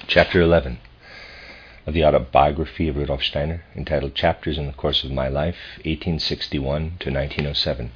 Chapter 11 of the autobiography of Rudolf Steiner, entitled Chapters in the Course of My Life, 1861 to 1907.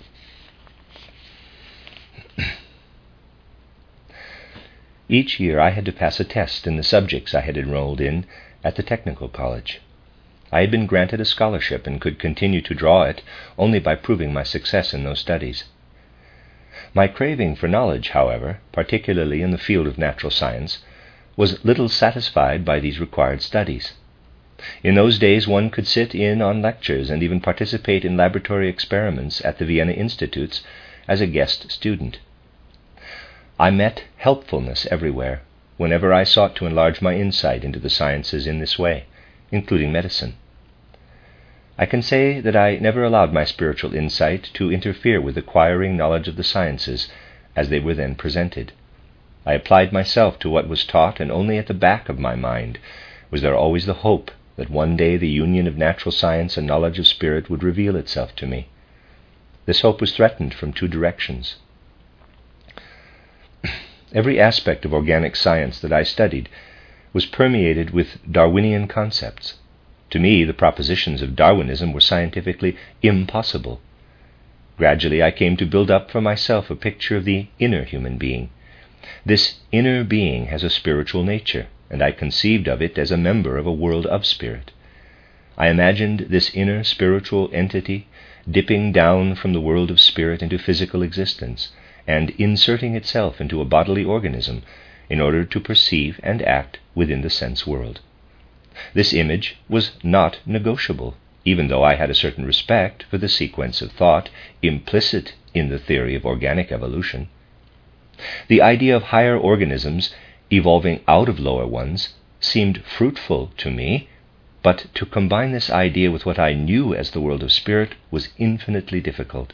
Each year I had to pass a test in the subjects I had enrolled in at the technical college. I had been granted a scholarship and could continue to draw it only by proving my success in those studies. My craving for knowledge, however, particularly in the field of natural science, was little satisfied by these required studies. In those days one could sit in on lectures and even participate in laboratory experiments at the Vienna Institutes as a guest student. I met helpfulness everywhere, whenever I sought to enlarge my insight into the sciences in this way, including medicine. I can say that I never allowed my spiritual insight to interfere with acquiring knowledge of the sciences as they were then presented. I applied myself to what was taught, and only at the back of my mind was there always the hope that one day the union of natural science and knowledge of spirit would reveal itself to me. This hope was threatened from two directions. Every aspect of organic science that I studied was permeated with Darwinian concepts. To me, the propositions of Darwinism were scientifically impossible. Gradually, I came to build up for myself a picture of the inner human being. This inner being has a spiritual nature, and I conceived of it as a member of a world of spirit. I imagined this inner spiritual entity dipping down from the world of spirit into physical existence and inserting itself into a bodily organism in order to perceive and act within the sense world. This image was not negotiable, even though I had a certain respect for the sequence of thought implicit in the theory of organic evolution. The idea of higher organisms evolving out of lower ones seemed fruitful to me, but to combine this idea with what I knew as the world of spirit was infinitely difficult.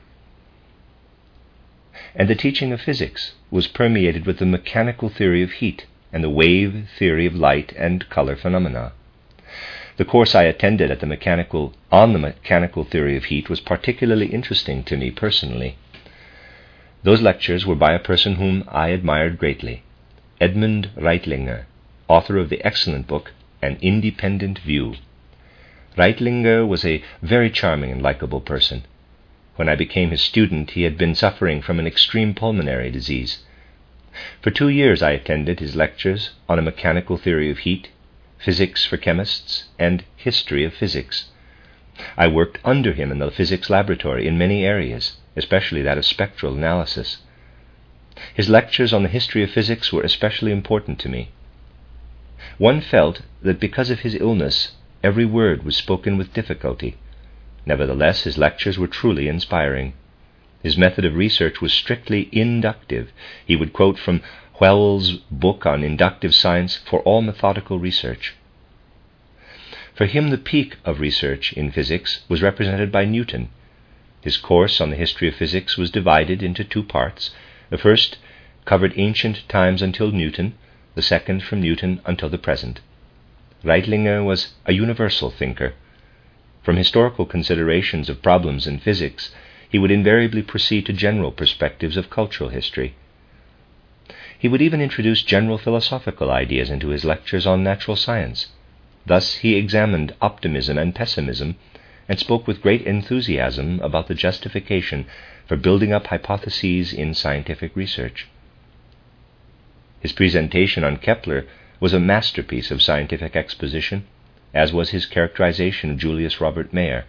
And the teaching of physics was permeated with the mechanical theory of heat and the wave theory of light and color phenomena. The course I attended on the mechanical theory of heat was particularly interesting to me personally. Those lectures were by a person whom I admired greatly, Edmund Reitlinger, author of the excellent book An Independent View. Reitlinger was a very charming and likable person. When I became his student, he had been suffering from an extreme pulmonary disease. For 2 years I attended his lectures on a mechanical theory of heat, physics for chemists, and history of physics. I worked under him in the physics laboratory in many areas, especially that of spectral analysis. His lectures on the history of physics were especially important to me. One felt that because of his illness, every word was spoken with difficulty. Nevertheless, his lectures were truly inspiring. His method of research was strictly inductive. He would quote from Whewell's book on inductive science for all methodical research. For him, the peak of research in physics was represented by Newton. His course on the history of physics was divided into 2 parts. The first covered ancient times until Newton, the second from Newton until the present. Reitlinger was a universal thinker. From historical considerations of problems in physics, he would invariably proceed to general perspectives of cultural history. He would even introduce general philosophical ideas into his lectures on natural science. Thus he examined optimism and pessimism and spoke with great enthusiasm about the justification for building up hypotheses in scientific research. His presentation on Kepler was a masterpiece of scientific exposition, as was his characterization of Julius Robert Mayer.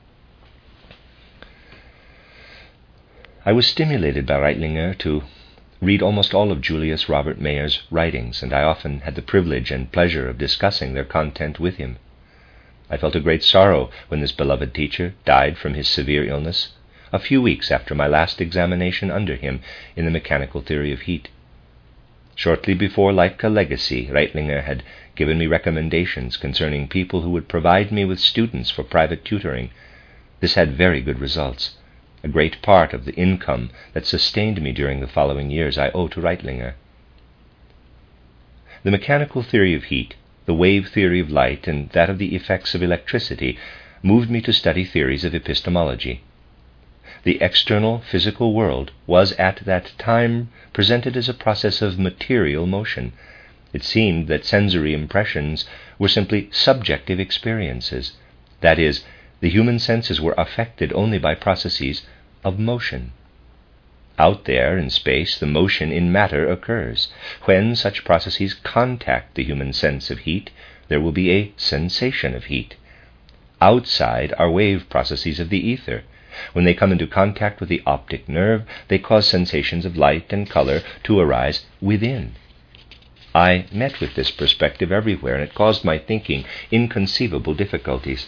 I was stimulated by Reitlinger to read almost all of Julius Robert Mayer's writings, and I often had the privilege and pleasure of discussing their content with him. I felt a great sorrow when this beloved teacher died from his severe illness, a few weeks after my last examination under him in the mechanical theory of heat. Shortly before, like a legacy, Reitlinger had given me recommendations concerning people who would provide me with students for private tutoring. This had very good results. A great part of the income that sustained me during the following years I owe to Reitlinger. The mechanical theory of heat, the wave theory of light, and that of the effects of electricity moved me to study theories of epistemology. The external physical world was at that time presented as a process of material motion, It seemed that sensory impressions were simply subjective experiences. That is, the human senses were affected only by processes of motion. Out there in space, the motion in matter occurs. When such processes contact the human sense of heat, there will be a sensation of heat. Outside are wave processes of the ether. When they come into contact with the optic nerve, they cause sensations of light and color to arise within. I met with this perspective everywhere, and it caused my thinking inconceivable difficulties.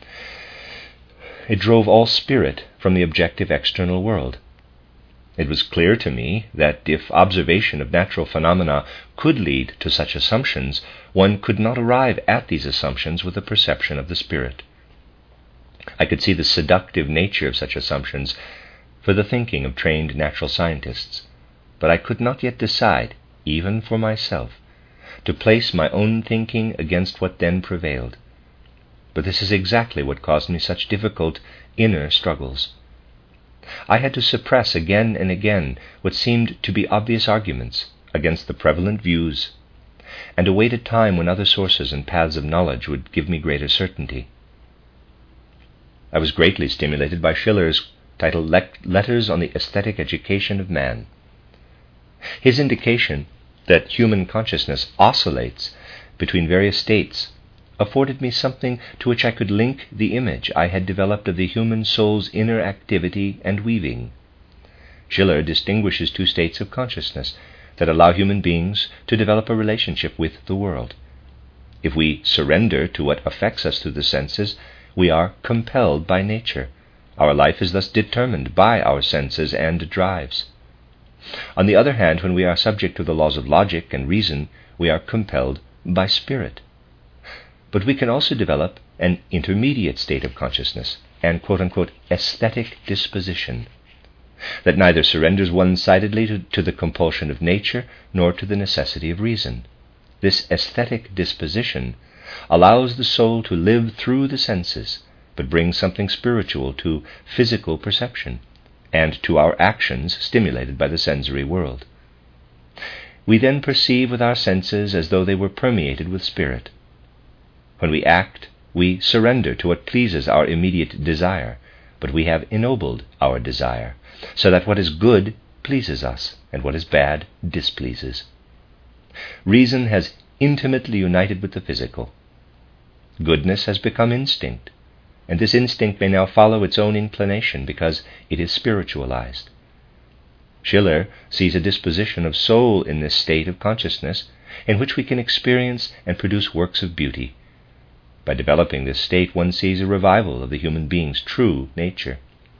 It drove all spirit from the objective external world. It was clear to me that if observation of natural phenomena could lead to such assumptions, one could not arrive at these assumptions with a perception of the spirit. I could see the seductive nature of such assumptions for the thinking of trained natural scientists, but I could not yet decide, even for myself, to place my own thinking against what then prevailed. But this is exactly what caused me such difficult inner struggles. I had to suppress again and again what seemed to be obvious arguments against the prevalent views, and await a time when other sources and paths of knowledge would give me greater certainty. I was greatly stimulated by Schiller's title Letters on the Aesthetic Education of Man. His indication that human consciousness oscillates between various states afforded me something to which I could link the image I had developed of the human soul's inner activity and weaving. Schiller distinguishes two states of consciousness that allow human beings to develop a relationship with the world. If we surrender to what affects us through the senses, we are compelled by nature. Our life is thus determined by our senses and drives. On the other hand, when we are subject to the laws of logic and reason, we are compelled by spirit. But we can also develop an intermediate state of consciousness, an quote-unquote aesthetic disposition, that neither surrenders one-sidedly to the compulsion of nature nor to the necessity of reason. This aesthetic disposition allows the soul to live through the senses, but brings something spiritual to physical perception and to our actions stimulated by the sensory world. We then perceive with our senses as though they were permeated with spirit. When we act, we surrender to what pleases our immediate desire, but we have ennobled our desire, so that what is good pleases us, and what is bad displeases. Reason has intimately united with the physical. Goodness has become instinct, and this instinct may now follow its own inclination because it is spiritualized. Schiller sees a disposition of soul in this state of consciousness in which we can experience and produce works of beauty. By developing this state, one sees a revival of the human being's true nature.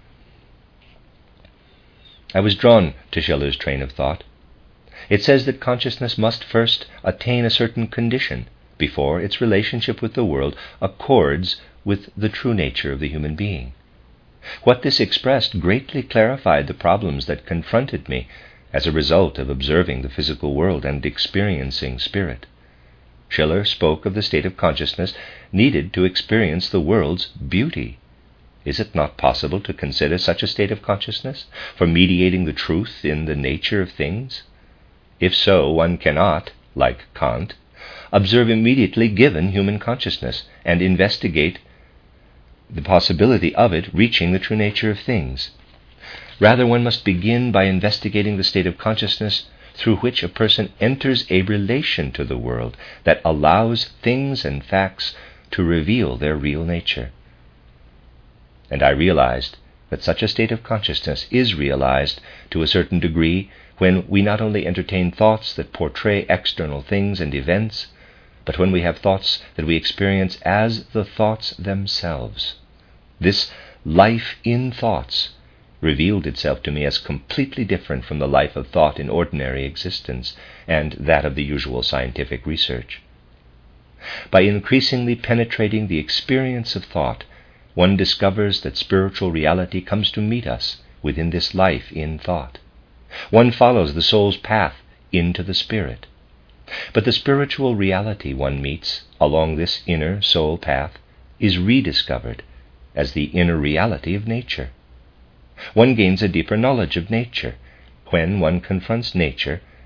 I was drawn to Schiller's train of thought. It says that consciousness must first attain a certain condition before its relationship with the world accords with the true nature of the human being. What this expressed greatly clarified the problems that confronted me as a result of observing the physical world and experiencing spirit. Schiller spoke of the state of consciousness needed to experience the world's beauty. Is it not possible to consider such a state of consciousness for mediating the truth in the nature of things? If so, one cannot, like Kant, observe immediately given human consciousness and investigate the possibility of it reaching the true nature of things. Rather, one must begin by investigating the state of consciousness through which a person enters a relation to the world that allows things and facts to reveal their real nature. And I realized that such a state of consciousness is realized to a certain degree when we not only entertain thoughts that portray external things and events, but when we have thoughts that we experience as the thoughts themselves. This life in thoughts revealed itself to me as completely different from the life of thought in ordinary existence and that of the usual scientific research. By increasingly penetrating the experience of thought, one discovers that spiritual reality comes to meet us within this life in thought. One follows the soul's path into the spirit. But the spiritual reality one meets along this inner soul path is rediscovered as the inner reality of nature. One gains a deeper knowledge of nature when one confronts nature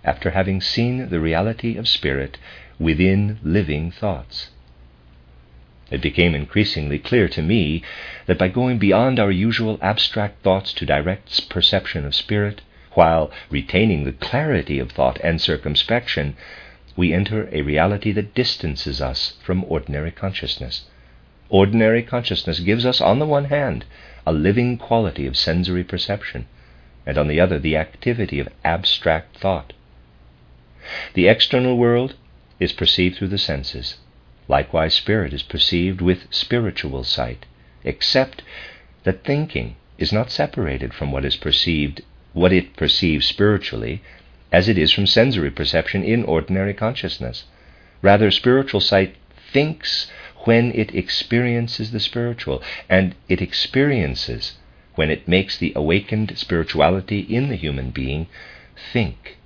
after having seen the reality of spirit within living thoughts. It became increasingly clear to me that by going beyond our usual abstract thoughts to direct perception of spirit, while retaining the clarity of thought and circumspection, we enter a reality that distances us from ordinary consciousness. Ordinary consciousness gives us, on the one hand, a living quality of sensory perception, and on the other, the activity of abstract thought. The external world is perceived through the senses. Likewise, spirit is perceived with spiritual sight, except that thinking is not separated from what it perceives spiritually, as it is from sensory perception in ordinary consciousness. Rather, spiritual sight thinks when it experiences the spiritual, and it experiences when it makes the awakened spirituality in the human being think.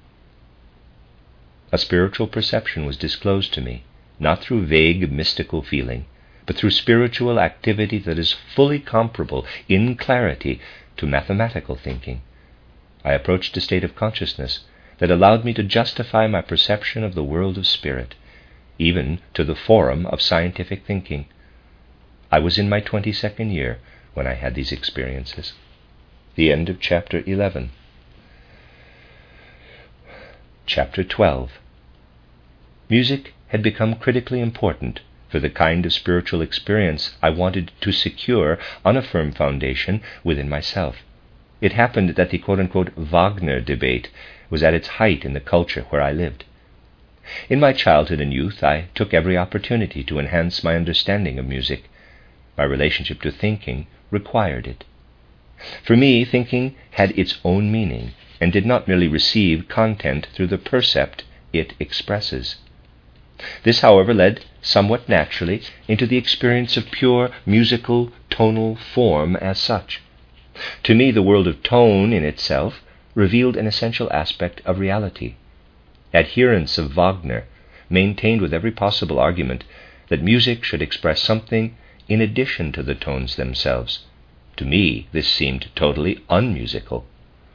A spiritual perception was disclosed to me, not through vague mystical feeling, but through spiritual activity that is fully comparable in clarity to mathematical thinking. I approached a state of consciousness that allowed me to justify my perception of the world of spirit, even to the forum of scientific thinking. I was in my 22nd year when I had these experiences. The end of chapter 11. Chapter 12. Music had become critically important for the kind of spiritual experience I wanted to secure on a firm foundation within myself. It happened that the quote-unquote Wagner debate was at its height in the culture where I lived. In my childhood and youth, I took every opportunity to enhance my understanding of music. My relationship to thinking required it. For me, thinking had its own meaning and did not merely receive content through the percept it expresses. This, however, led somewhat naturally into the experience of pure musical tonal form as such. To me, the world of tone in itself revealed an essential aspect of reality. Adherents of Wagner maintained with every possible argument that music should express something in addition to the tones themselves. To me, this seemed totally unmusical.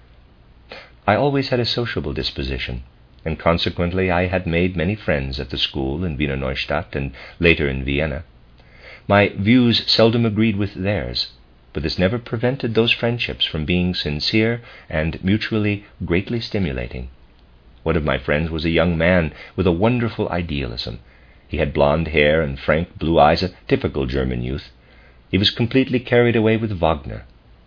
I always had a sociable disposition, and consequently I had made many friends at the school in Wiener Neustadt and later in Vienna. My views seldom agreed with theirs, but this never prevented those friendships from being sincere and mutually greatly stimulating. One of my friends was a young man with a wonderful idealism. He had blonde hair and frank blue eyes, a typical German youth. He was completely carried away with Wagner.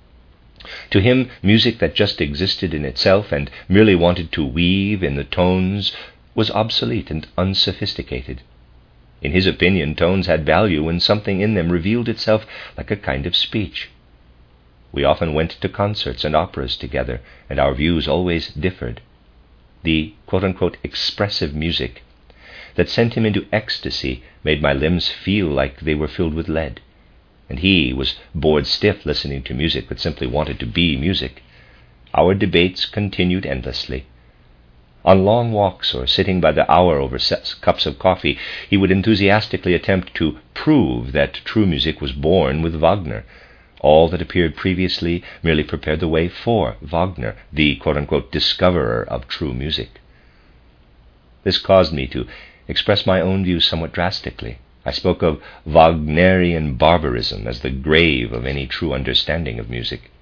To him, music that just existed in itself and merely wanted to weave in the tones was obsolete and unsophisticated. In his opinion, tones had value when something in them revealed itself like a kind of speech. We often went to concerts and operas together, and our views always differed. The quote-unquote expressive music that sent him into ecstasy made my limbs feel like they were filled with lead, and he was bored stiff listening to music that simply wanted to be music. Our debates continued endlessly. On long walks or sitting by the hour over cups of coffee, he would enthusiastically attempt to prove that true music was born with Wagner. All that appeared previously merely prepared the way for Wagner, the quote-unquote discoverer of true music. This caused me to express my own views somewhat drastically. I spoke of Wagnerian barbarism as the grave of any true understanding of music.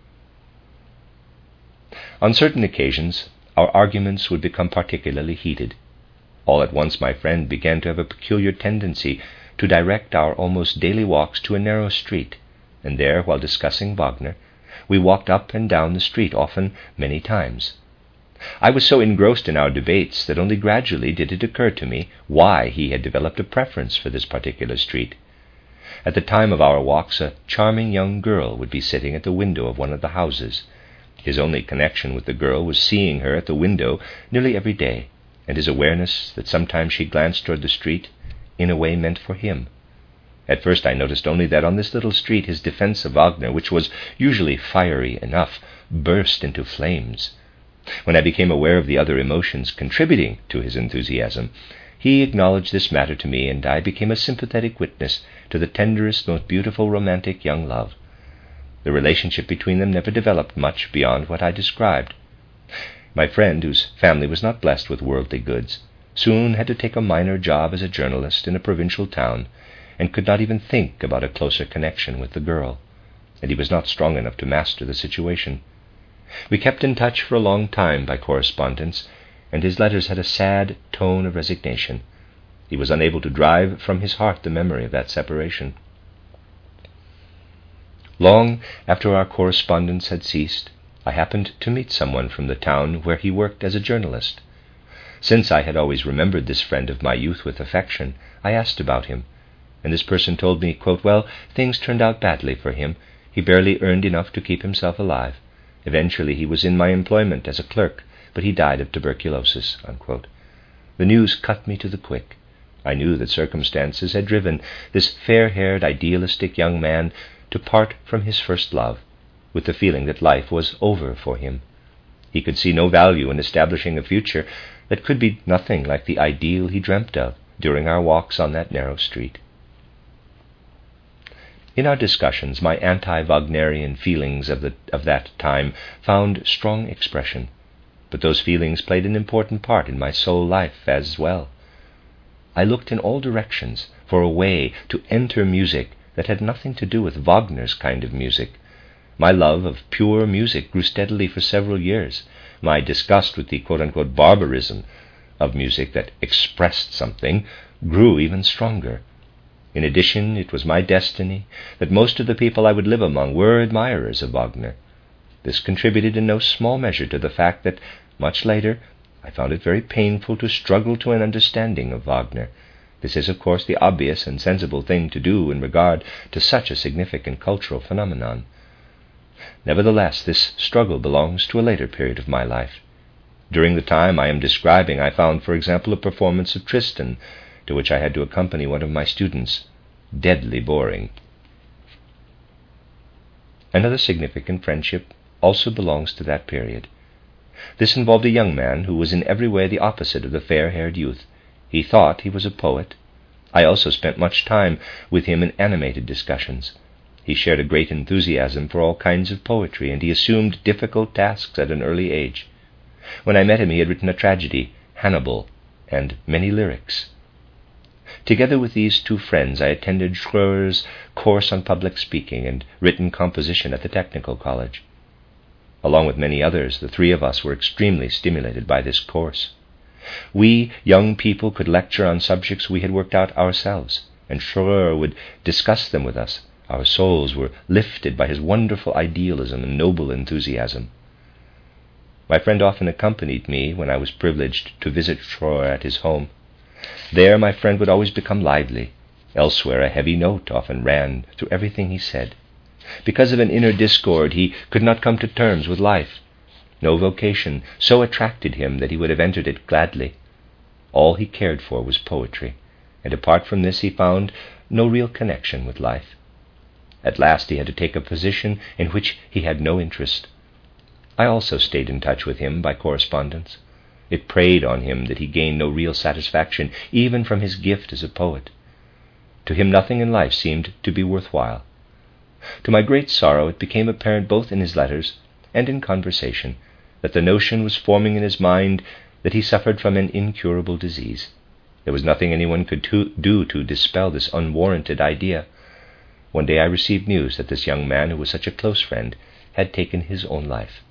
On certain occasions, our arguments would become particularly heated. All at once my friend began to have a peculiar tendency to direct our almost daily walks to a narrow street, and there, while discussing Wagner, we walked up and down the street, often many times. I was so engrossed in our debates that only gradually did it occur to me why he had developed a preference for this particular street. At the time of our walks, a charming young girl would be sitting at the window of one of the houses. His only connection with the girl was seeing her at the window nearly every day, and his awareness that sometimes she glanced toward the street in a way meant for him. At first I noticed only that on this little street his defense of Wagner, which was usually fiery enough, burst into flames. When I became aware of the other emotions contributing to his enthusiasm, he acknowledged this matter to me, and I became a sympathetic witness to the tenderest, most beautiful romantic young love. The relationship between them never developed much beyond what I described. My friend, whose family was not blessed with worldly goods, soon had to take a minor job as a journalist in a provincial town, and could not even think about a closer connection with the girl, and he was not strong enough to master the situation. We kept in touch for a long time by correspondence, and his letters had a sad tone of resignation. He was unable to drive from his heart the memory of that separation. Long after our correspondence had ceased, I happened to meet someone from the town where he worked as a journalist. Since I had always remembered this friend of my youth with affection, I asked about him, and this person told me, quote, "Well, things turned out badly for him. He barely earned enough to keep himself alive. Eventually he was in my employment as a clerk, but he died of tuberculosis," unquote. The news cut me to the quick. I knew that circumstances had driven this fair-haired, idealistic young man to part from his first love, with the feeling that life was over for him. He could see no value in establishing a future that could be nothing like the ideal he dreamt of during our walks on that narrow street. In our discussions, my anti-Wagnerian feelings of that time found strong expression, but those feelings played an important part in my soul life as well. I looked in all directions for a way to enter music that had nothing to do with Wagner's kind of music. My love of pure music grew steadily for several years. My disgust with the quote-unquote barbarism of music that expressed something grew even stronger. In addition, it was my destiny that most of the people I would live among were admirers of Wagner. This contributed in no small measure to the fact that, much later, I found it very painful to struggle to an understanding of Wagner. This is, of course, the obvious and sensible thing to do in regard to such a significant cultural phenomenon. Nevertheless, this struggle belongs to a later period of my life. During the time I am describing, I found, for example, a performance of Tristan, to which I had to accompany one of my students, deadly boring. Another significant friendship also belongs to that period. This involved a young man who was in every way the opposite of the fair-haired youth. He thought he was a poet. I also spent much time with him in animated discussions. He shared a great enthusiasm for all kinds of poetry, and he assumed difficult tasks at an early age. When I met him, he had written a tragedy, Hannibal, and many lyrics. Together with these two friends, I attended Schröer's course on public speaking and written composition at the Technical College. Along with many others, the three of us were extremely stimulated by this course. We young people could lecture on subjects we had worked out ourselves, and Schröer would discuss them with us. Our souls were lifted by his wonderful idealism and noble enthusiasm. My friend often accompanied me when I was privileged to visit Schröer at his home. There my friend would always become lively. Elsewhere a heavy note often ran through everything he said. Because of an inner discord, he could not come to terms with life. No vocation so attracted him that he would have entered it gladly. All he cared for was poetry, and apart from this he found no real connection with life. At last he had to take a position in which he had no interest. I also stayed in touch with him by correspondence. It preyed on him that he gained no real satisfaction, even from his gift as a poet. To him nothing in life seemed to be worthwhile. To my great sorrow, it became apparent both in his letters and in conversation that the notion was forming in his mind that he suffered from an incurable disease. There was nothing anyone could do to dispel this unwarranted idea. One day I received news that this young man, who was such a close friend, had taken his own life.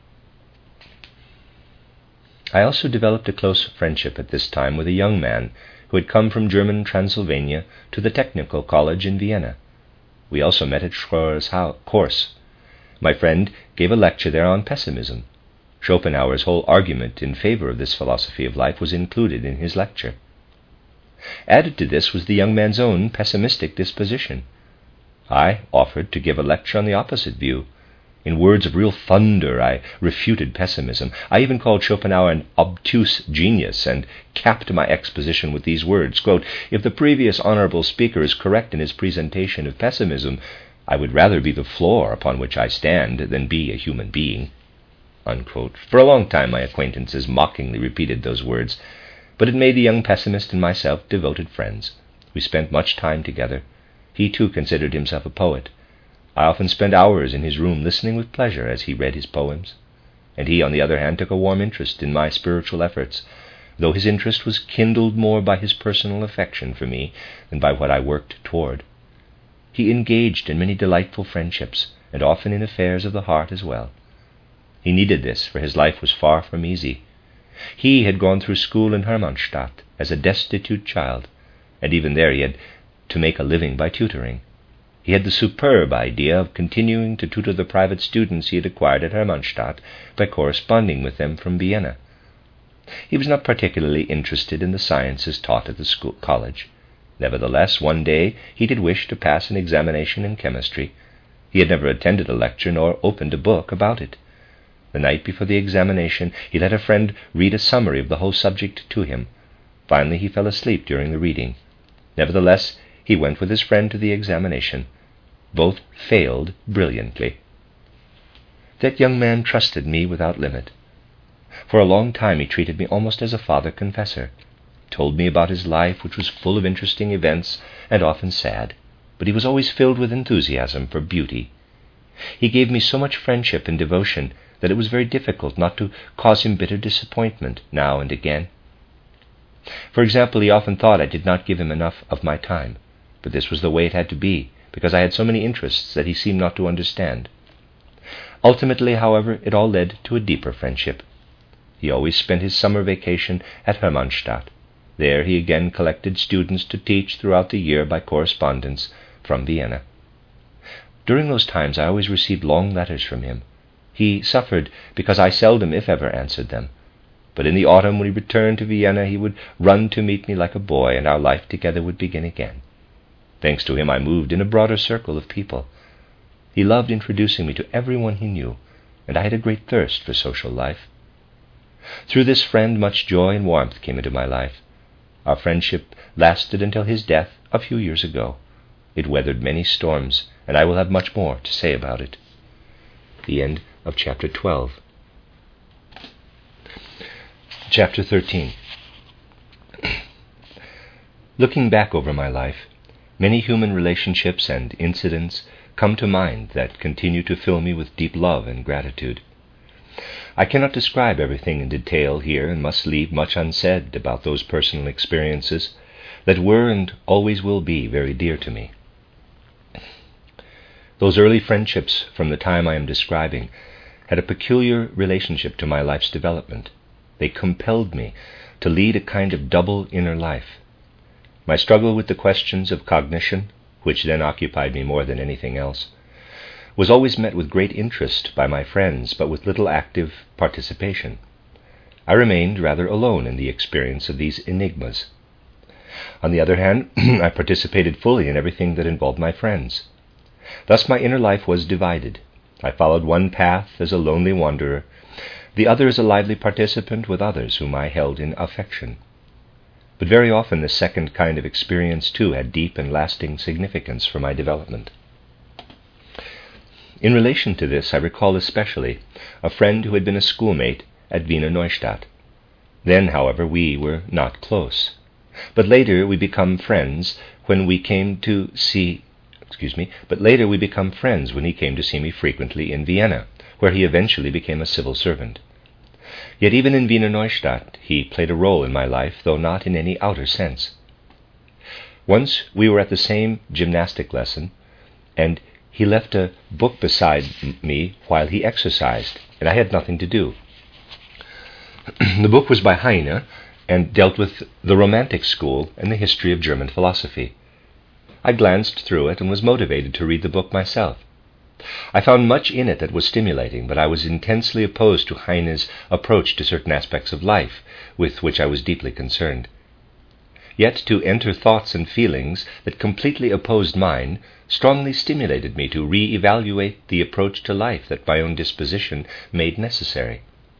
I also developed a close friendship at this time with a young man who had come from German Transylvania to the Technical College in Vienna. We also met at Schröer's course. My friend gave a lecture there on pessimism. Schopenhauer's whole argument in favor of this philosophy of life was included in his lecture. Added to this was the young man's own pessimistic disposition. I offered to give a lecture on the opposite view. In words of real thunder, I refuted pessimism. I even called Schopenhauer an obtuse genius and capped my exposition with these words, quote, "If the previous honorable speaker is correct in his presentation of pessimism, I would rather be the floor upon which I stand than be a human being," unquote. For a long time my acquaintances mockingly repeated those words, but it made the young pessimist and myself devoted friends. We spent much time together. He too considered himself a poet. I often spent hours in his room listening with pleasure as he read his poems. and he, on the other hand, took a warm interest in my spiritual efforts, though his interest was kindled more by his personal affection for me than by what I worked toward. He engaged in many delightful friendships, and often in affairs of the heart as well. He needed this, for his life was far from easy. He had gone through school in Hermannstadt as a destitute child, and even there he had to make a living by tutoring. He had the superb idea of continuing to tutor the private students he had acquired at Hermannstadt by corresponding with them from Vienna. He was not particularly interested in the sciences taught at the college. Nevertheless, one day he did wish to pass an examination in chemistry. He had never attended a lecture nor opened a book about it. The night before the examination, he let a friend read a summary of the whole subject to him. Finally, he fell asleep during the reading. Nevertheless, he went with his friend to the examination. Both failed brilliantly. That young man trusted me without limit. For a long time he treated me almost as a father confessor, told me about his life, which was full of interesting events and often sad, but he was always filled with enthusiasm for beauty. He gave me so much friendship and devotion that it was very difficult not to cause him bitter disappointment now and again. For example, he often thought I did not give him enough of my time, but this was the way it had to be, because I had so many interests that he seemed not to understand. Ultimately, however, it all led to a deeper friendship. He always spent his summer vacation at Hermannstadt. There he again collected students to teach throughout the year by correspondence from Vienna. During those times I always received long letters from him. He suffered because I seldom, if ever, answered them. But in the autumn, when he returned to Vienna, he would run to meet me like a boy, and our life together would begin again. Thanks to him, I moved in a broader circle of people. He loved introducing me to everyone he knew, and I had a great thirst for social life. Through this friend, much joy and warmth came into my life. Our friendship lasted until his death a few years ago. It weathered many storms, and I will have much more to say about it. The end of Chapter 12. Chapter 13. Looking back over my life, many human relationships and incidents come to mind that continue to fill me with deep love and gratitude. I cannot describe everything in detail here, and must leave much unsaid about those personal experiences that were and always will be very dear to me. Those early friendships from the time I am describing had a peculiar relationship to my life's development. They compelled me to lead a kind of double inner life. My struggle with the questions of cognition, which then occupied me more than anything else, was always met with great interest by my friends, but with little active participation. I remained rather alone in the experience of these enigmas. On the other hand, I participated fully in everything that involved my friends. Thus my inner life was divided. I followed one path as a lonely wanderer, the other as a lively participant with others whom I held in affection. But very often this second kind of experience too had deep and lasting significance for my development. In relation to this, I recall especially a friend who had been a schoolmate at Wiener Neustadt. Then, however, we were not close. But later we become friends when he came to see me frequently in Vienna, where he eventually became a civil servant. Yet even in Wiener Neustadt he played a role in my life, though not in any outer sense. Once we were at the same gymnastic lesson, and he left a book beside me while he exercised, and I had nothing to do. The book was by Heine, and dealt with the Romantic school and the history of German philosophy. I glanced through it and was motivated to read the book myself. I found much in it that was stimulating, but I was intensely opposed to Heine's approach to certain aspects of life, with which I was deeply concerned. Yet to enter thoughts and feelings that completely opposed mine strongly stimulated me to re-evaluate the approach to life that my own disposition made necessary.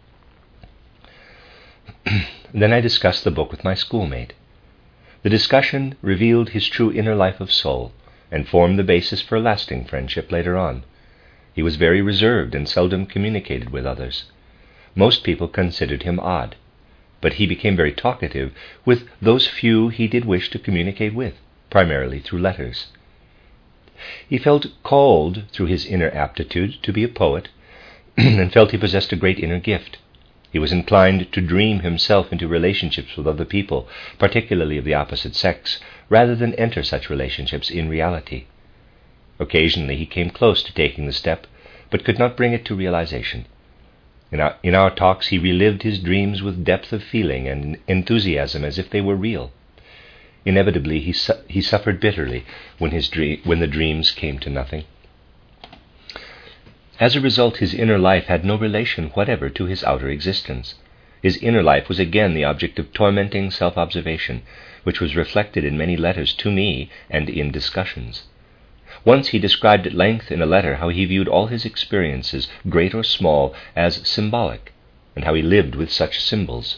Then I discussed the book with my schoolmate. The discussion revealed his true inner life of soul, and formed the basis for a lasting friendship later on. He was very reserved and seldom communicated with others. Most people considered him odd, but he became very talkative with those few he did wish to communicate with, primarily through letters. He felt called, through his inner aptitude, to be a poet, and felt he possessed a great inner gift. He was inclined to dream himself into relationships with other people, particularly of the opposite sex, rather than enter such relationships in reality. Occasionally he came close to taking the step, but could not bring it to realization. In our talks he relived his dreams with depth of feeling and enthusiasm as if they were real. Inevitably he suffered bitterly when the dreams came to nothing. As a result, his inner life had no relation whatever to his outer existence. His inner life was again the object of tormenting self-observation, which was reflected in many letters to me and in discussions. Once he described at length in a letter how he viewed all his experiences, great or small, as symbolic, and how he lived with such symbols.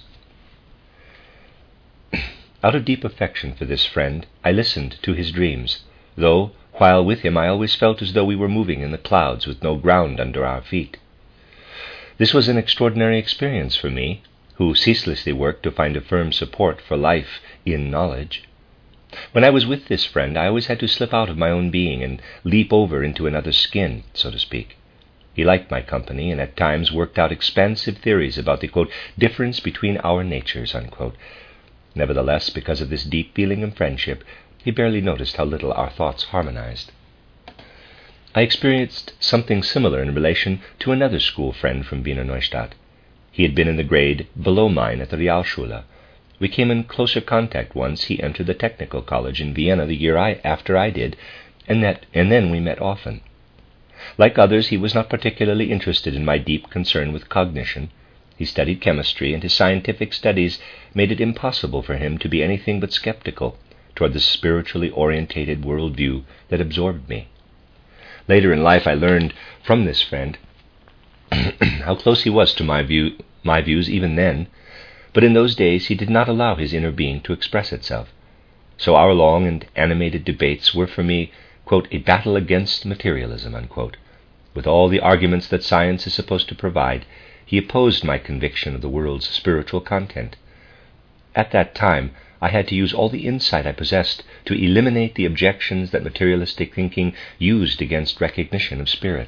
Out of deep affection for this friend, I listened to his dreams, though while with him I always felt as though we were moving in the clouds with no ground under our feet. This was an extraordinary experience for me, who ceaselessly worked to find a firm support for life in knowledge. When I was with this friend, I always had to slip out of my own being and leap over into another's skin, so to speak. He liked my company and at times worked out expansive theories about the, quote, difference between our natures, unquote. Nevertheless, because of this deep feeling of friendship, he barely noticed how little our thoughts harmonized. I experienced something similar in relation to another school friend from Wiener Neustadt. He had been in the grade below mine at the Realschule. We came in closer contact once he entered the technical college in Vienna the year after I did, and then we met often. Like others, he was not particularly interested in my deep concern with cognition. He studied chemistry, and his scientific studies made it impossible for him to be anything but skeptical toward the spiritually orientated worldview that absorbed me. Later in life I learned from this friend how close he was to my views even then, but in those days he did not allow his inner being to express itself. So our long and animated debates were for me, quote, a battle against materialism, unquote. With all the arguments that science is supposed to provide, he opposed my conviction of the world's spiritual content. At that time, I had to use all the insight I possessed to eliminate the objections that materialistic thinking used against recognition of spirit.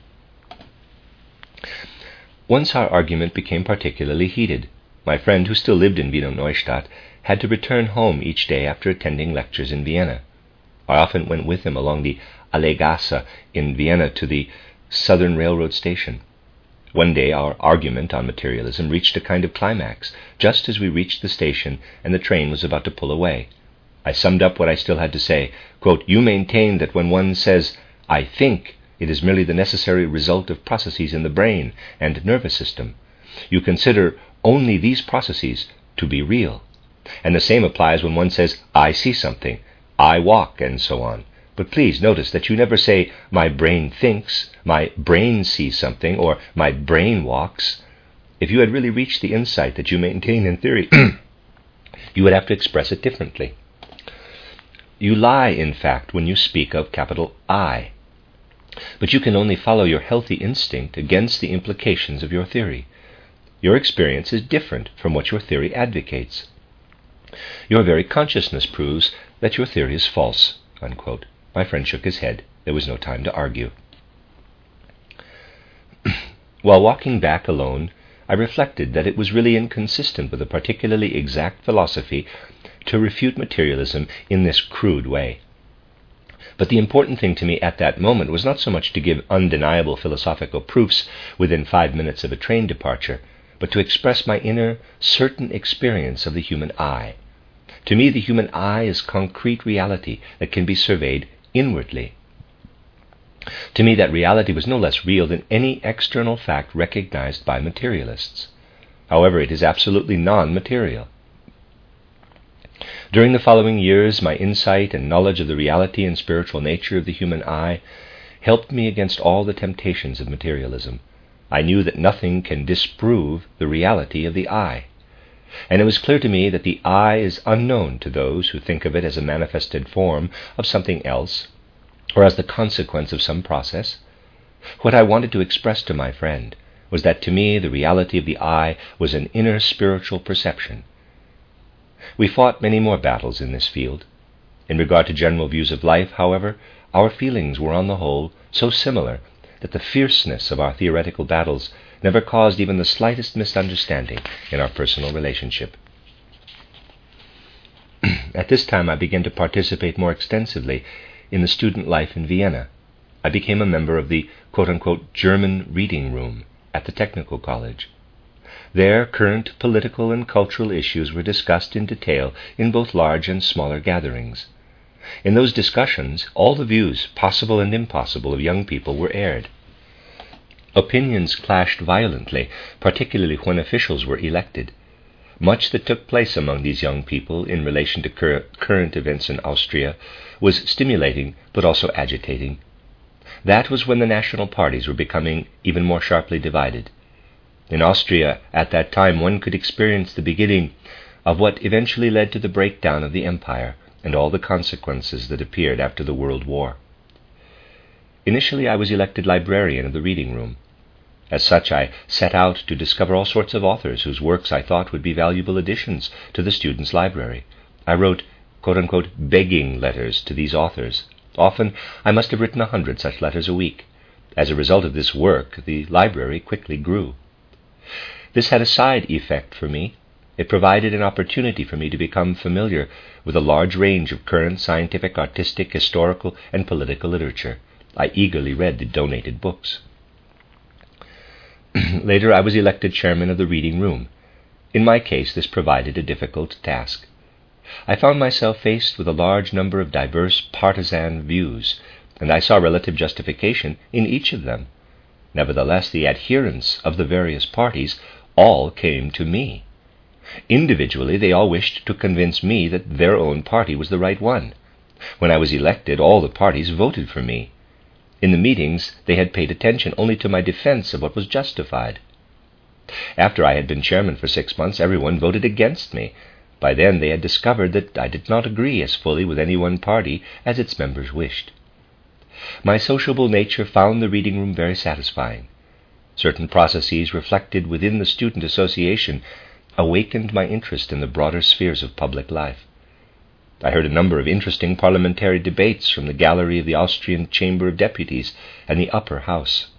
Once our argument became particularly heated. My friend, who still lived in Wiener Neustadt, had to return home each day after attending lectures in Vienna. I often went with him along the Allegasse in Vienna to the Southern Railroad station. One day our argument on materialism reached a kind of climax, just as we reached the station and the train was about to pull away. I summed up what I still had to say. Quote, you maintain that when one says, I think, it is merely the necessary result of processes in the brain and nervous system. You consider only these processes to be real. And the same applies when one says, I see something, I walk, and so on. But please notice that you never say, my brain thinks, my brain sees something, or my brain walks. If you had really reached the insight that you maintain in theory, you would have to express it differently. You lie, in fact, when you speak of capital I. But you can only follow your healthy instinct against the implications of your theory. Your experience is different from what your theory advocates. Your very consciousness proves that your theory is false, unquote. My friend shook his head. There was no time to argue. While walking back alone, I reflected that it was really inconsistent with a particularly exact philosophy to refute materialism in this crude way. But the important thing to me at that moment was not so much to give undeniable philosophical proofs within 5 minutes of a train departure, but to express my inner, certain experience of the human eye. To me, the human eye is concrete reality that can be surveyed inwardly. To me, that reality was no less real than any external fact recognized by materialists. However, it is absolutely non-material. During the following years, my insight and knowledge of the reality and spiritual nature of the human eye helped me against all the temptations of materialism. I knew that nothing can disprove the reality of the eye. And it was clear to me that the eye is unknown to those who think of it as a manifested form of something else, or as the consequence of some process. What I wanted to express to my friend was that to me the reality of the eye was an inner spiritual perception. We fought many more battles in this field. In regard to general views of life, however, our feelings were on the whole so similar that the fierceness of our theoretical battles never caused even the slightest misunderstanding in our personal relationship. At this time, I began to participate more extensively in the student life in Vienna. I became a member of the quote-unquote German reading room at the Technical College. There, current political and cultural issues were discussed in detail in both large and smaller gatherings. In those discussions, all the views, possible and impossible, of young people were aired. Opinions clashed violently, particularly when officials were elected. Much that took place among these young people in relation to current events in Austria was stimulating but also agitating. That was when the national parties were becoming even more sharply divided. In Austria, at that time, one could experience the beginning of what eventually led to the breakdown of the empire and all the consequences that appeared after the World War. Initially, I was elected librarian of the reading room. As such, I set out to discover all sorts of authors whose works I thought would be valuable additions to the students' library. I wrote, quote-unquote, begging letters to these authors. Often, I must have written 100 such letters a week. As a result of this work, the library quickly grew. This had a side effect for me. It provided an opportunity for me to become familiar with a large range of current scientific, artistic, historical, and political literature. I eagerly read the donated books. Later, I was elected chairman of the reading room. In my case, this provided a difficult task. I found myself faced with a large number of diverse partisan views, and I saw relative justification in each of them. Nevertheless, the adherents of the various parties all came to me. Individually, they all wished to convince me that their own party was the right one. When I was elected, all the parties voted for me. In the meetings, they had paid attention only to my defense of what was justified. After I had been chairman for 6 months, everyone voted against me. By then, they had discovered that I did not agree as fully with any one party as its members wished. My sociable nature found the reading room very satisfying. Certain processes reflected within the student association awakened my interest in the broader spheres of public life. I heard a number of interesting parliamentary debates from the gallery of the Austrian Chamber of Deputies and the Upper House.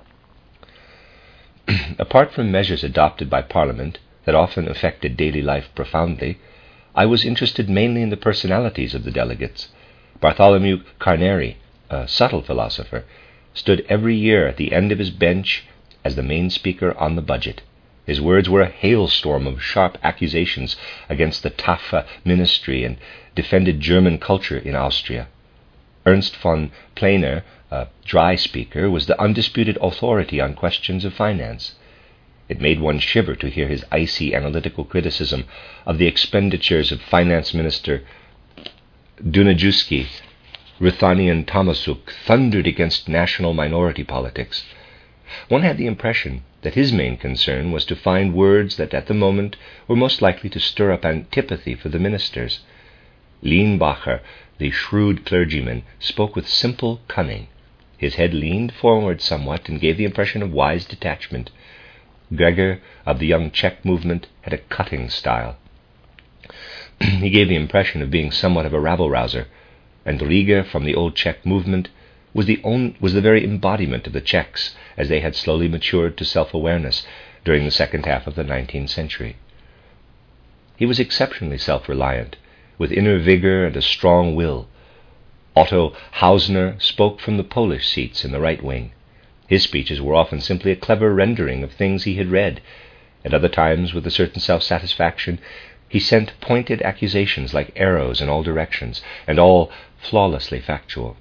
Apart from measures adopted by Parliament that often affected daily life profoundly, I was interested mainly in the personalities of the delegates. Bartholomew Carneri, a subtle philosopher, stood every year at the end of his bench as the main speaker on the budget. His words were a hailstorm of sharp accusations against the Taffa ministry and defended German culture in Austria. Ernst von Planer, a dry speaker, was the undisputed authority on questions of finance. It made one shiver to hear his icy analytical criticism of the expenditures of Finance Minister Dunajewski. Ruthenian Tomasuk thundered against national minority politics. One had the impression that his main concern was to find words that at the moment were most likely to stir up antipathy for the ministers. Lienbacher, the shrewd clergyman, spoke with simple cunning. His head leaned forward somewhat and gave the impression of wise detachment. Gregor, of the young Czech movement, had a cutting style. He gave the impression of being somewhat of a rabble-rouser, and Rieger, from the old Czech movement, was the very embodiment of the Czechs as they had slowly matured to self-awareness during the second half of the 19th century. He was exceptionally self-reliant, with inner vigor and a strong will. Otto Hausner spoke from the Polish seats in the right wing. His speeches were often simply a clever rendering of things he had read. At other times, with a certain self-satisfaction, he sent pointed accusations like arrows in all directions, and all flawlessly factual.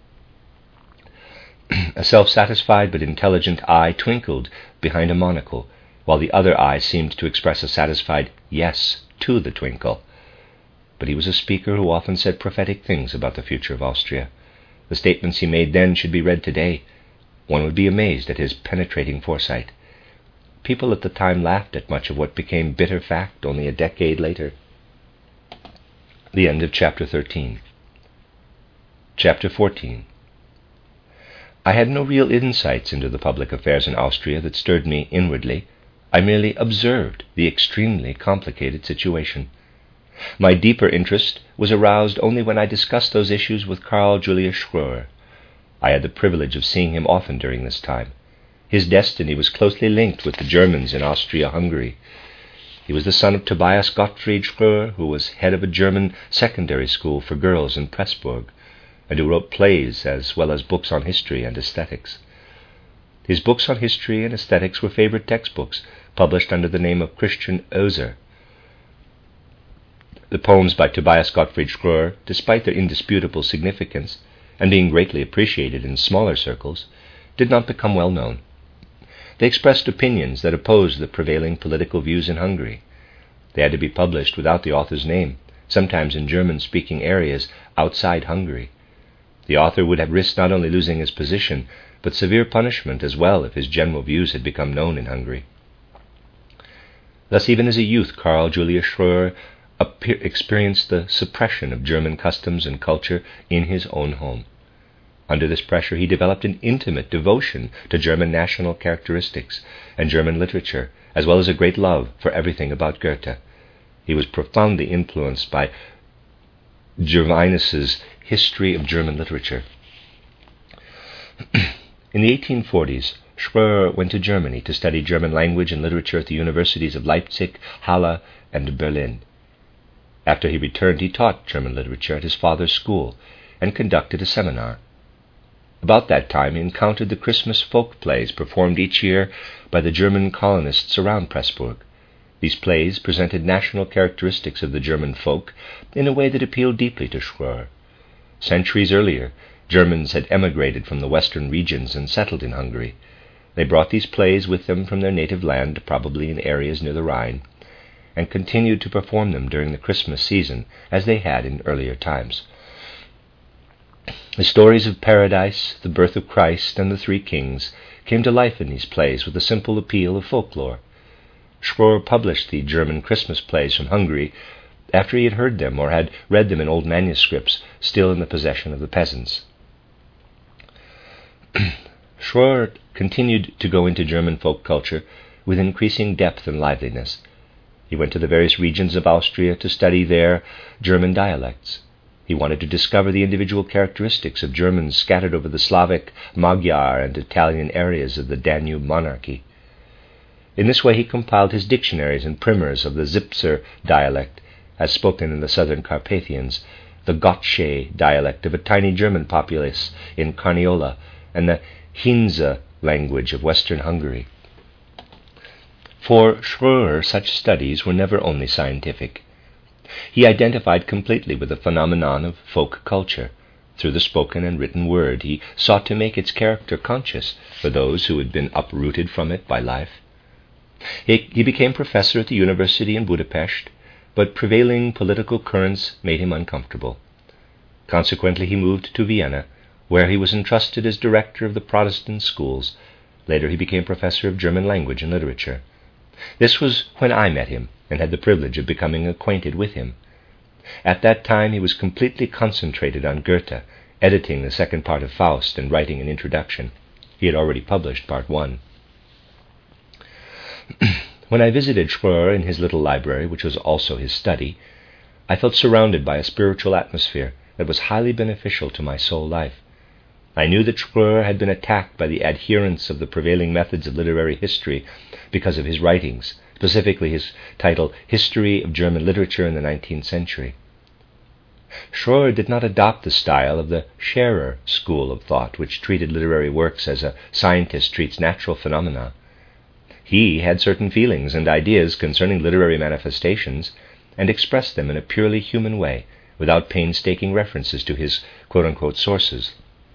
A self-satisfied but intelligent eye twinkled behind a monocle, while the other eye seemed to express a satisfied yes to the twinkle. But he was a speaker who often said prophetic things about the future of Austria. The statements he made then should be read today. One would be amazed at his penetrating foresight. People at the time laughed at much of what became bitter fact only a decade later. The end of Chapter 13. Chapter 14. I had no real insights into the public affairs in Austria that stirred me inwardly. I merely observed the extremely complicated situation. My deeper interest was aroused only when I discussed those issues with Karl Julius Schroer. I had the privilege of seeing him often during this time. His destiny was closely linked with the Germans in Austria-Hungary. He was the son of Tobias Gottfried Schröer, who was head of a German secondary school for girls in Pressburg, and who wrote plays as well as books on history and aesthetics. His books on history and aesthetics were favorite textbooks, published under the name of Christian Oeser. The poems by Tobias Gottfried Schröer, despite their indisputable significance, and being greatly appreciated in smaller circles, did not become well known. They expressed opinions that opposed the prevailing political views in Hungary. They had to be published without the author's name, sometimes in German-speaking areas outside Hungary. The author would have risked not only losing his position, but severe punishment as well if his general views had become known in Hungary. Thus, even as a youth, Karl Julius Schröer experienced the suppression of German customs and culture in his own home. Under this pressure, he developed an intimate devotion to German national characteristics and German literature, as well as a great love for everything about Goethe. He was profoundly influenced by Gervinus's History of German Literature. In the 1840s, Schröer went to Germany to study German language and literature at the universities of Leipzig, Halle, and Berlin. After he returned, he taught German literature at his father's school and conducted a seminar. About that time, he encountered the Christmas folk plays performed each year by the German colonists around Pressburg. These plays presented national characteristics of the German folk in a way that appealed deeply to Schröer. Centuries earlier, Germans had emigrated from the western regions and settled in Hungary. They brought these plays with them from their native land, probably in areas near the Rhine, and continued to perform them during the Christmas season, as they had in earlier times. The stories of paradise, the birth of Christ, and the three kings came to life in these plays with the simple appeal of folklore. Schröer published the German Christmas plays from Hungary after he had heard them or had read them in old manuscripts still in the possession of the peasants. Schröer continued to go into German folk culture with increasing depth and liveliness. He went to the various regions of Austria to study their German dialects. He wanted to discover the individual characteristics of Germans scattered over the Slavic, Magyar, and Italian areas of the Danube monarchy. In this way he compiled his dictionaries and primers of the Zipser dialect, as spoken in the southern Carpathians, the Gottsche dialect of a tiny German populace in Carniola, and the Hinze language of western Hungary. For Schröer, such studies were never only scientific. He identified completely with the phenomenon of folk culture. Through the spoken and written word, he sought to make its character conscious for those who had been uprooted from it by life. He became professor at the university in Budapest, but prevailing political currents made him uncomfortable. Consequently, he moved to Vienna, where he was entrusted as director of the Protestant schools. Later, he became professor of German language and literature. This was when I met him and had the privilege of becoming acquainted with him. At that time he was completely concentrated on Goethe, editing the second part of Faust and writing an introduction. He had already published part 1. When I visited Schröer in his little library, which was also his study, I felt surrounded by a spiritual atmosphere that was highly beneficial to my soul life. I knew that Schröer had been attacked by the adherents of the prevailing methods of literary history because of his writings, specifically his title, History of German Literature in the 19th Century. Schröer did not adopt the style of the Scherer school of thought, which treated literary works as a scientist treats natural phenomena. He had certain feelings and ideas concerning literary manifestations and expressed them in a purely human way, without painstaking references to his quote-unquote sources.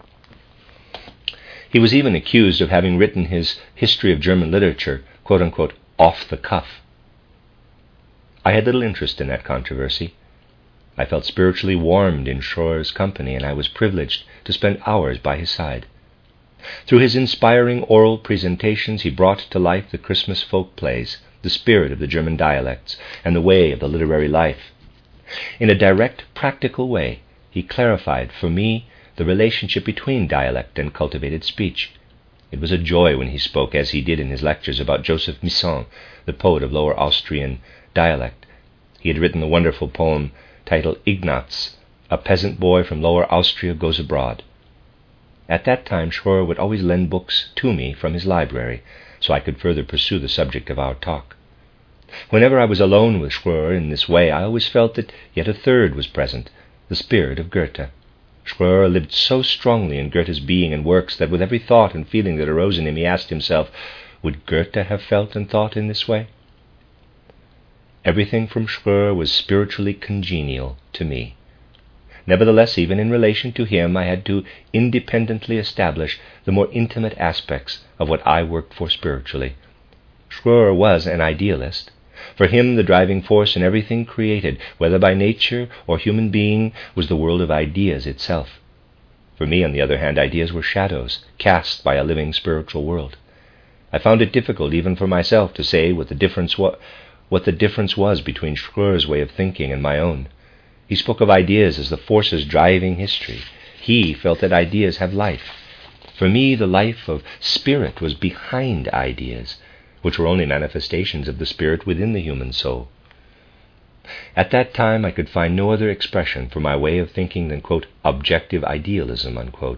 He was even accused of having written his History of German Literature, quote-unquote, off the cuff. I had little interest in that controversy. I felt spiritually warmed in Schröer's company, and I was privileged to spend hours by his side. Through his inspiring oral presentations, he brought to life the Christmas folk plays, the spirit of the German dialects, and the way of the literary life. In a direct, practical way, he clarified for me the relationship between dialect and cultivated speech. It was a joy when he spoke, as he did in his lectures, about Joseph Misson, the poet of Lower Austrian dialect. He had written the wonderful poem titled Ignaz, A Peasant Boy from Lower Austria Goes Abroad. At that time, Schroer would always lend books to me from his library, so I could further pursue the subject of our talk. Whenever I was alone with Schroer in this way, I always felt that yet a third was present, the spirit of Goethe. Schroer lived so strongly in Goethe's being and works that with every thought and feeling that arose in him, he asked himself, would Goethe have felt and thought in this way? Everything from Schroer was spiritually congenial to me. Nevertheless, even in relation to him, I had to independently establish the more intimate aspects of what I worked for spiritually. Schroer was an idealist. For him, the driving force in everything created, whether by nature or human being, was the world of ideas itself. For me, on the other hand, ideas were shadows cast by a living spiritual world. I found it difficult even for myself to say what the difference was between Schroer's way of thinking and my own. He spoke of ideas as the forces driving history. He felt that ideas have life. For me, the life of spirit was behind ideas, which were only manifestations of the spirit within the human soul. At that time, I could find no other expression for my way of thinking than, quote, objective idealism, unquote.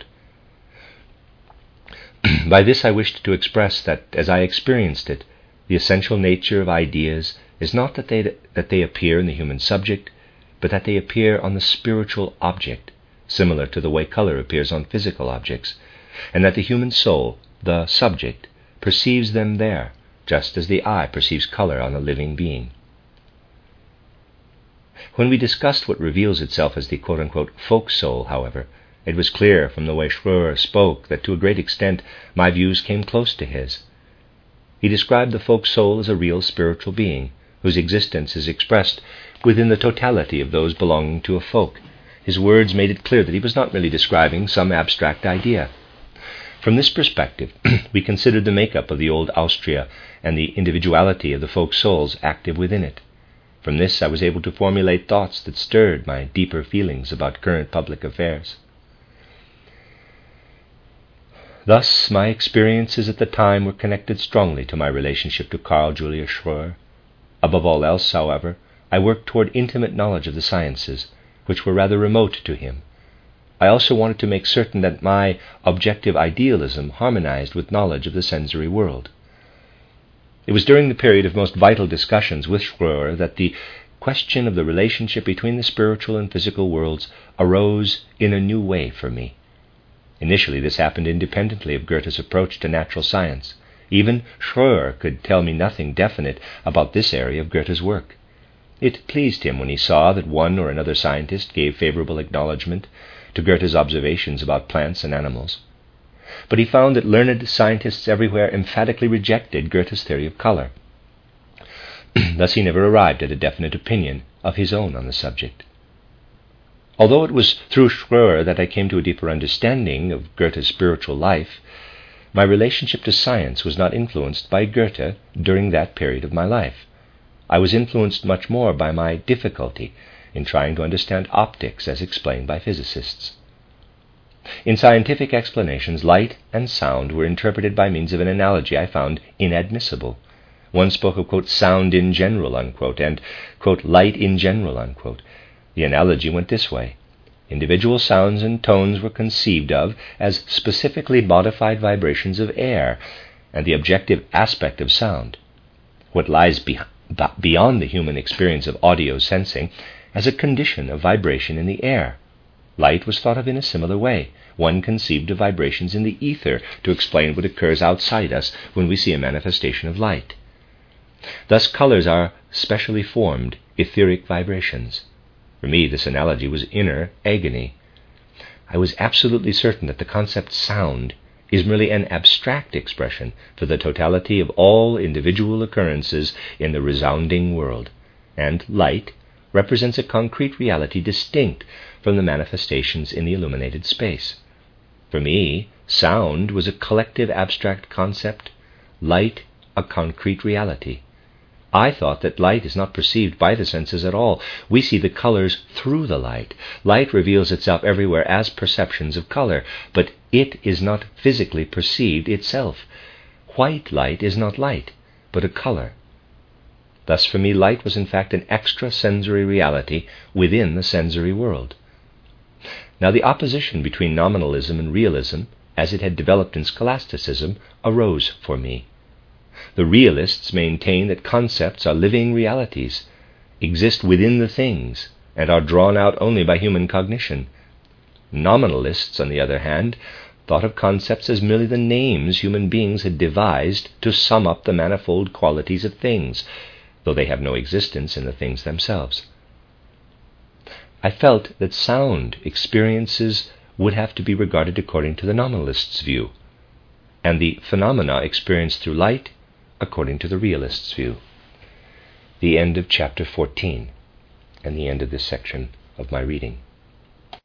By this I wished to express that, as I experienced it, the essential nature of ideas is not that they appear in the human subject, but that they appear on the spiritual object, similar to the way color appears on physical objects, and that the human soul, the subject, perceives them there, just as the eye perceives color on a living being. When we discussed what reveals itself as the quote-unquote folk soul, however, it was clear from the way Schroer spoke that to a great extent my views came close to his. He described the folk soul as a real spiritual being, whose existence is expressed within the totality of those belonging to a folk. His words made it clear that he was not merely describing some abstract idea. From this perspective, we considered the makeup of the old Austria and the individuality of the folk souls active within it. From this, I was able to formulate thoughts that stirred my deeper feelings about current public affairs. Thus, my experiences at the time were connected strongly to my relationship to Carl Julius Schroer. Above all else, however, I worked toward intimate knowledge of the sciences, which were rather remote to him. I also wanted to make certain that my objective idealism harmonized with knowledge of the sensory world. It was during the period of most vital discussions with Schroer that the question of the relationship between the spiritual and physical worlds arose in a new way for me. Initially, this happened independently of Goethe's approach to natural science. Even Schroer could tell me nothing definite about this area of Goethe's work. It pleased him when he saw that one or another scientist gave favorable acknowledgement to Goethe's observations about plants and animals. But he found that learned scientists everywhere emphatically rejected Goethe's theory of color. Thus he never arrived at a definite opinion of his own on the subject. Although it was through Schroer that I came to a deeper understanding of Goethe's spiritual life, my relationship to science was not influenced by Goethe during that period of my life. I was influenced much more by my difficulty in trying to understand optics as explained by physicists. In scientific explanations, light and sound were interpreted by means of an analogy I found inadmissible. One spoke of, quote, sound in general, unquote, and, quote, light in general, unquote. The analogy went this way. Individual sounds and tones were conceived of as specifically modified vibrations of air, and the objective aspect of sound, what lies beyond the human experience of audio sensing, as a condition of vibration in the air. Light was thought of in a similar way. One conceived of vibrations in the ether to explain what occurs outside us when we see a manifestation of light. Thus colors are specially formed, etheric vibrations. For me, this analogy was inner agony. I was absolutely certain that the concept sound is merely an abstract expression for the totality of all individual occurrences in the resounding world, and light represents a concrete reality distinct from the manifestations in the illuminated space. For me, sound was a collective abstract concept, light a concrete reality. I thought that light is not perceived by the senses at all. We see the colors through the light. Light reveals itself everywhere as perceptions of color, but it is not physically perceived itself. White light is not light, but a color. Thus for me, light was in fact an extrasensory reality within the sensory world. Now the opposition between nominalism and realism, as it had developed in scholasticism, arose for me. The realists maintain that concepts are living realities, exist within the things, and are drawn out only by human cognition. Nominalists, on the other hand, thought of concepts as merely the names human beings had devised to sum up the manifold qualities of things, though they have no existence in the things themselves. I felt that sound experiences would have to be regarded according to the nominalists' view, and the phenomena experienced through light according to the realists' view. The end of chapter 14, and the end of this section of my reading.